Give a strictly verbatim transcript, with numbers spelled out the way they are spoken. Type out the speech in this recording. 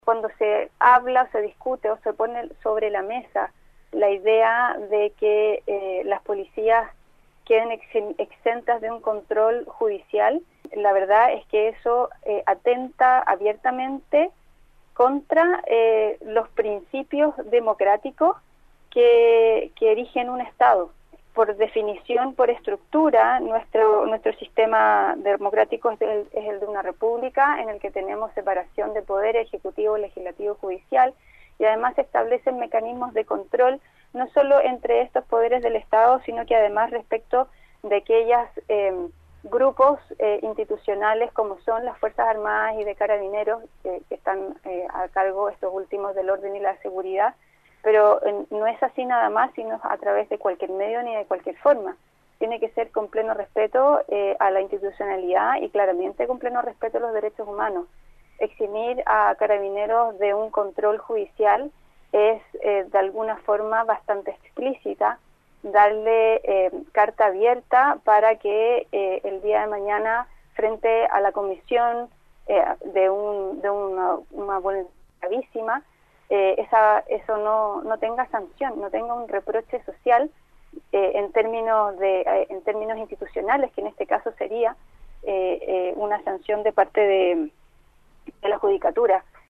Cuando se habla, se discute o se pone sobre la mesa la idea de que eh, las policías queden ex exentas de un control judicial, la verdad es que eso eh, atenta abiertamente contra eh, los principios democráticos que, que erigen un Estado. Por definición, por estructura, nuestro nuestro sistema democrático es el, es el de una república en el que tenemos separación de poder ejecutivo, legislativo, judicial, y además se establecen mecanismos de control no solo entre estos poderes del Estado, sino que además respecto de aquellos eh, grupos eh, institucionales como son las Fuerzas Armadas y de Carabineros, eh, que están eh, a cargo estos últimos del orden y la seguridad. Pero eh, no es así nada más, sino a través de cualquier medio ni de cualquier forma. Tiene que ser con pleno respeto eh, a la institucionalidad y claramente con pleno respeto a los derechos humanos. Eximir a Carabineros de un control judicial es eh, de alguna forma bastante explícita, darle eh, carta abierta para que eh, el día de mañana, frente a la comisión eh, de, un, de una, una vulnerabilidad gravísima, Eh, esa, eso no, no tenga sanción, no tenga un reproche social eh, en términos de eh, en términos institucionales, que en este caso sería eh, eh, una sanción de parte de, de la judicatura.